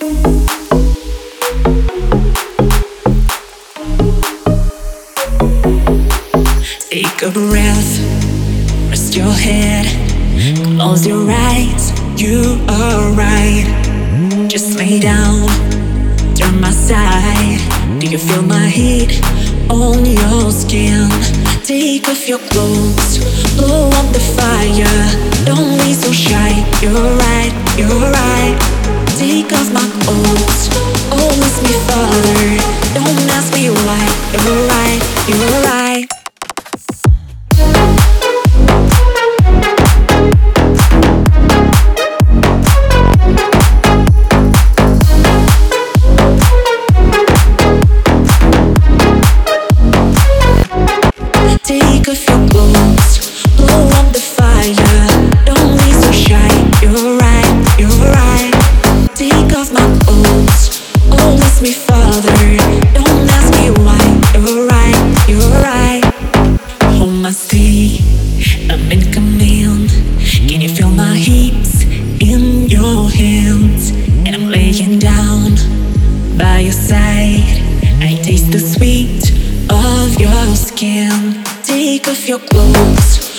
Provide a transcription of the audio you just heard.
Take a breath, rest your head, close your eyes, you are right. Just lay down, turn my side. Do you feel my heat on your skin? Take off your clothes, blow up the fire. Don't be so shy, you're right, you're right. Take off my clothes, always me further. Don't ask me why, you're right, you're right. Take off your clothes, blow up the fire. Don't be so shy, you're right, you're right. Take off my clothes, always me further. Don't ask me why, you're right, you're right. Hold my stay, I'm in command. Can you feel my hips in your hands? And I'm laying down by your side. I taste the sweet of your skin. Take off your clothes,